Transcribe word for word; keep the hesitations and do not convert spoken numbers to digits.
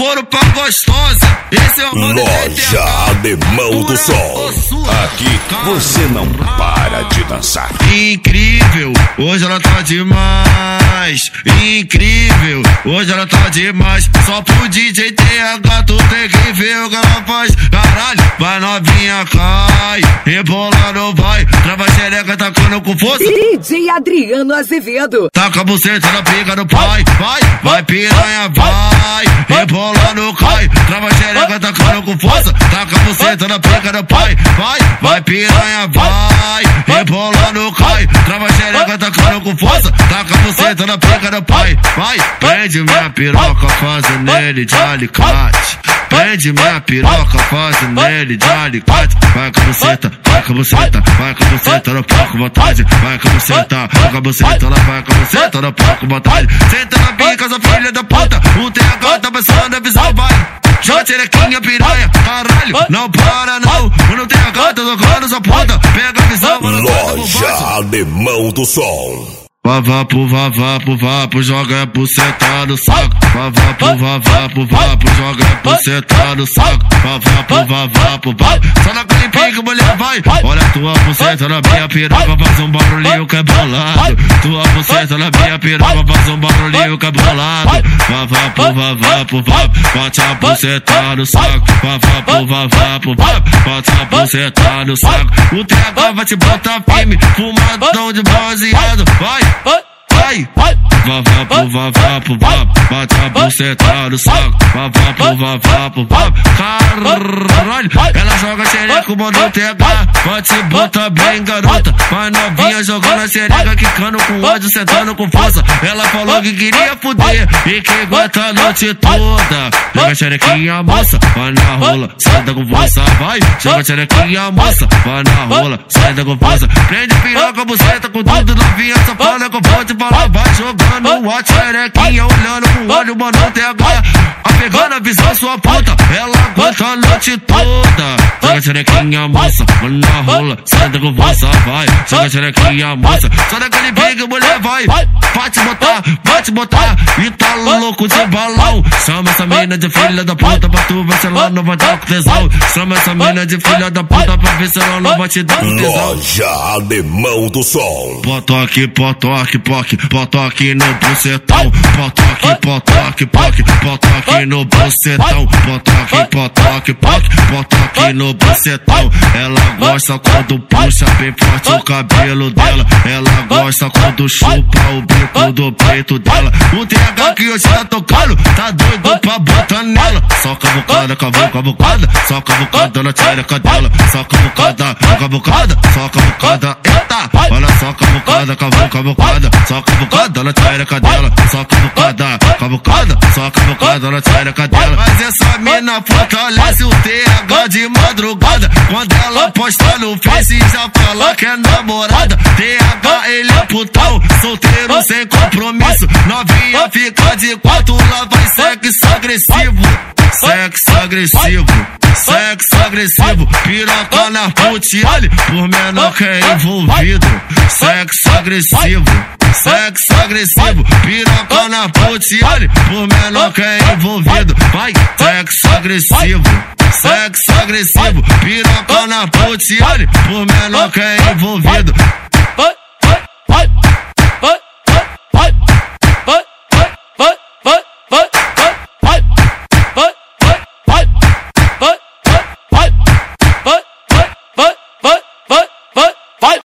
couro pra gostosa. Esse é o Loja Alemão do Som. Aqui você não para de dançar. Incrível, hoje ela tá demais. Incrível, hoje ela tá demais. Só pro D J T H tu tem que ver o que ela faz. Caralho, vai novinha, cai. Rebolando vai, trava a xereca tacando com força. D J Adriano Azevedo. Taca a buceta na pica do pai. Vai, vai piranha, vai. Rebolando cai, trava a xereca tacando com força. Taca a buceta na pica do pai. Vai, vai piranha, vai. Rebolando cai, trava a xereca tacando com força. Taca a buceta na pica do pai. Vai, prende minha piroca, faz nele de alicate. Prende minha piroca, faz nele de alicate. Vai com a buceta, vai com a buceta, vai com a buceta, ela pá com vontade. Vai com a buceta, vai com a buceta, ela vai com a buceta, ela pá com vontade. Senta na pica, sua filha da puta. O T H tá passando a visão, vai. Joga xerequinha, piranha, caralho, não para não. Quando o T H tá tocando sua puta, pega a visão, mano. Loja Alemão do Som. Vavapo, vavapo, vapo, joga buceta no saco. Vavapo, vavapo, vapo, joga buceta no saco. Vavapo, vavapo, vapo, só naquele pique, mulher, vai. Olha tua buceta na minha piroca, faz um barulhinho que é bolado. Tua buceta na minha piroca, faz um barulhinho que é bolado. Vavapo, vavapo, vapo, bate a buceta no saco. Vavapo, vavapo, vapo, bate a buceta no saco. O T H vai te botar firme, fumadão de baseado, vai. Vai, vai, vavapo, vavapo, vapo, bate a buceta no saco. Vavapo, vavapo, vapo, caralho. Ela joga xereca, mandou T H, pode se botar bem, garota. Vai novinha jogando a xereca, quicando com ódio, sentando com força. Ela falou que queria fuder e que aguenta a noite toda. Joga xerequinha, moça, vai na rola, senta com força, vai. Joga xerequinha, moça, vai na rola, senta com força. Prende piroca, buceta com tudo novinha, só fala com forte, fala. Vai jogando o xerequinha, olhando com olho, mano, T H. Apegando a visão, sua puta, ela aguenta a noite toda. Joga xerequinha, moça, vai na rola, senta com força, vai. Joga xerequinha, moça, só naquele pique, mulher, vai. Vai te botar, vai te botar, e tá louco de balão. Chama essa mina de filha da puta pra tu ver se ela não vai dar com tesão. Chama essa mina de filha da puta pra ver se ela não vai te dar com tesão. Loja Alemão do Som. Potoque, potoque, poque, potoque no bucetão. Potoque, potoque, poque, potoque no bucetão. Potoque, potoque, poque, potoque no bucetão. Ela gosta quando puxa bem forte o cabelo dela. Ela gosta quando chupa o bico do peito dela. O T H que hoje tá tocando, tá doido pra botar nela. Só cavucada, cavu, cavucada, só cavucada na xereca dela. Só cavucada, cavucada, só cavucada, eita. Olha só cavucada, cavu, cavucada, só cavucada na xereca dela. Só cavucada, cavucada, só cavucada na xereca dela. Mas essa mina fortalece o T H de madrugada. Quando ela posta no Face já fala que é namorada. T H ele é putão, solteiro sem compromisso. Novinha fica de quatro, lá vai sexo agressivo. Sexo agressivo, sexo agressivo. Piroca na putiale, por menor que é envolvido. Sexo agressivo, sexo agressivo. Piroca na putiale, por menor que é envolvido. Vai, sexo agressivo, sexo agressivo. Piroca na putiale, por menor que é envolvido. Vai, vai, vai.